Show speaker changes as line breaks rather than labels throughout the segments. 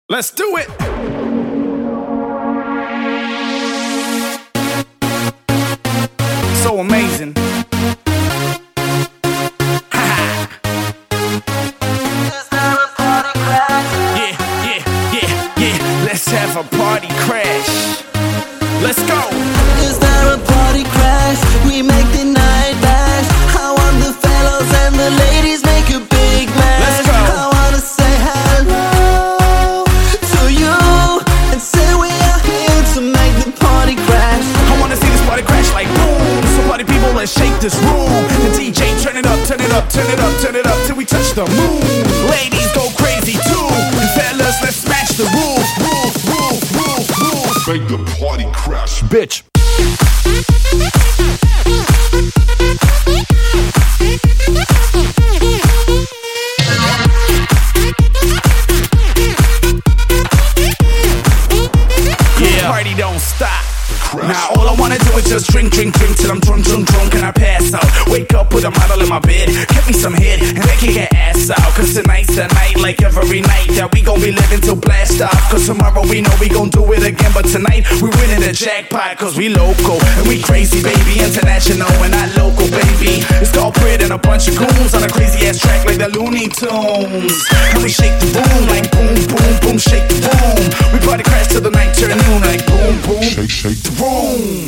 Let's do it. So amazing. Yeah. Let's have a party crash. Let's go.
Is there a party crash? We make the night last. I want the fellows and the ladies make a big mess.
Let's go.
I wanna say hello to you and say we are here to make the party crash.
I wanna see this party crash like boom. So party people, let's shake this room. The DJ, turn it up, turn it up, turn it up, turn it up till we touch the moon. Ladies go crazy too. And fellas, let's smash the roof.
Make the party crash,
Bitch. Yeah, party don't stop. Now all I wanna do is just drink till I'm drunk and I pass out. Wake up with a model in my bed, get me some head and then kick her ass out. Cause tonight's the night, like every night, that we gon' be living till blast off. Cause tomorrow we know we gon' do it again, but tonight we winning the jackpot. Cause we local and we crazy, baby, international and not local, baby. It's corporate and a bunch of goons on a crazy ass track like the Looney Tunes. And we shake the room like boom, boom, boom, shake the room. We party crash till the night turn noon like boom, boom,
shake
the room.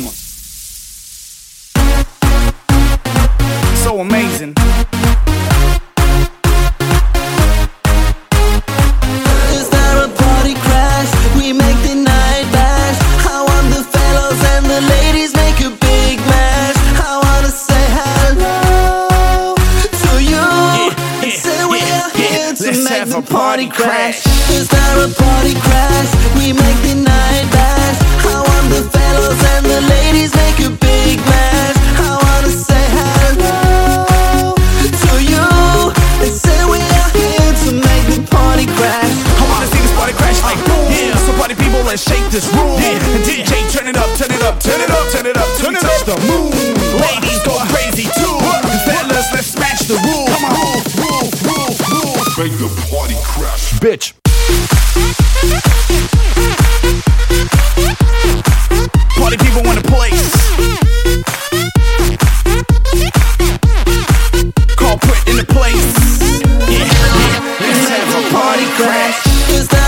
So amazing.
Is there a party crash? We make the night last. I want the fellows and the ladies make a big mess. I wanna say hello to you and say we are here to
Let's
make
have
the
a party crash.
Is there a party crash? We make the night last. I want the fellows and the ladies make a big mess. I wanna say hello to you and say we are here to make the party crash.
I wanna see this party crash like boom. Yeah, so party people, let's shake this room. And DJ, turn it up, turn it up, turn it up, turn it up, turn it up the moon. Ladies go crazy too. And fellas, let's smash the roof. Come on, roof.
Make the party crash,
Bitch. Party people want a place. Corporate in the place. Yeah. Let's have a party crash.
Is there